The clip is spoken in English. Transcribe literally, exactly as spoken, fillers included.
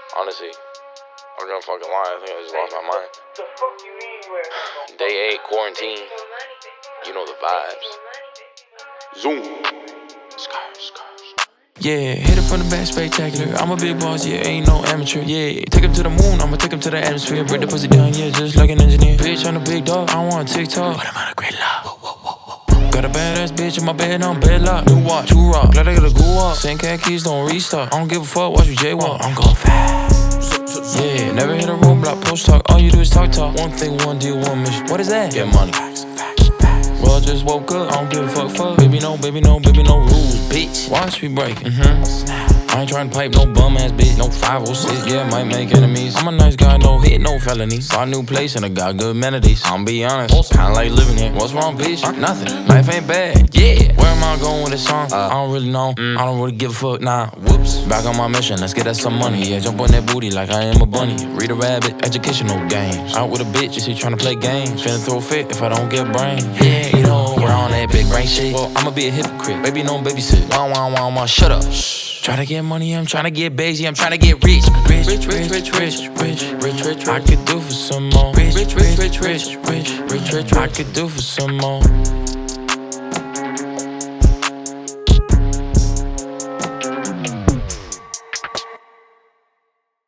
Honestly, I'm gonna fucking lie. I think I just lost my mind. The fuck you mean you ain't Day eight, quarantine. You know the vibes. Zoom. Scar, scar. Yeah, hit it from the back, spectacular. I'm a big boss, yeah, ain't no amateur. Yeah, take him to the moon, I'ma take him to the atmosphere. Break the pussy down, yeah, just like an engineer. Bitch, I'm a big dog, I want TikTok, but I'm on a great love. Got a badass bitch in my bed, I'm bed locked. New watch, two rock, glad I got a goo up. Send cat keys, don't restart. I don't give a fuck, watch me jaywalk. I'm going fast. Yeah, never hit a roadblock, post talk. All you do is talk talk. One thing, one deal, one mission. What is that? Get money. Well, I just woke up, I don't give a fuck, fuck. Baby, no, baby, no, baby, no rules, bitch. Watch me break it. Mm-hmm. I ain't tryna pipe no bum ass bitch, no five oh six, yeah, might make enemies. I'm a nice guy, no hit, no felonies. Bought a new place and I got good amenities. I'm be honest, kinda like living here. What's wrong, bitch? Nothing. Life ain't bad, yeah. Where am I going with this song? Uh, I don't really know. Mm. I don't really give a fuck, nah. Whoops. Back on my mission, let's get us some money. Yeah, jump on that booty like I am a bunny. Read a rabbit, educational games. Out with a bitch, is he tryna play games? Finna throw a fit if I don't get brain. Yeah, you know, we're on that big brain shit. Well, I'ma be a hypocrite. Baby, don't babysit. Wah, wah, wah, wah, shut up. Shh. Tryna get money, I'm tryna get busy, I'm tryna get rich. Rich, rich, rich, rich, rich, rich, rich, rich. I could do for some more. Rich, rich, rich, rich, rich, rich, rich, rich. I could do for some more.